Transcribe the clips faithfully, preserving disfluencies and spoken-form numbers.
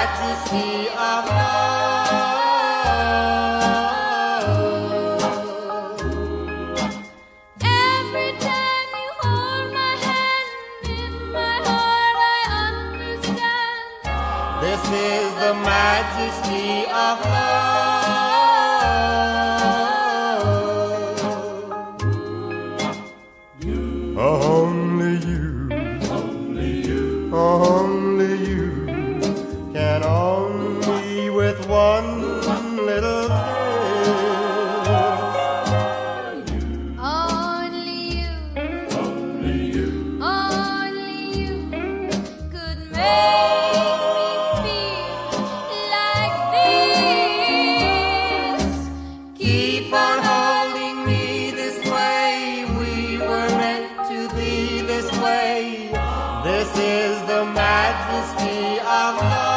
majesty of love. Every time you hold my hand in my heart, I understand. This is the majesty of love. Only you, only you, only you can own me with one little kiss. Only you, Only you, only you could make me feel like this. keep on holding me this way. We were meant to be this way. This is the majesty of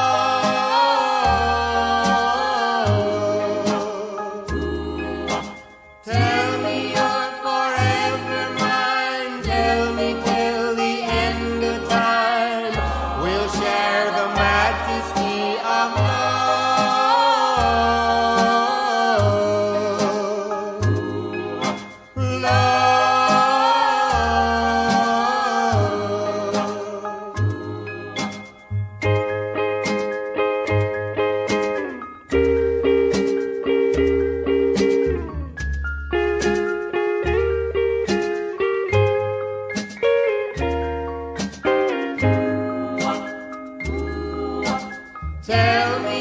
love. Tell me you're forever mine. Tell me till the end of time. We'll share the majesty of love. Love. Tell me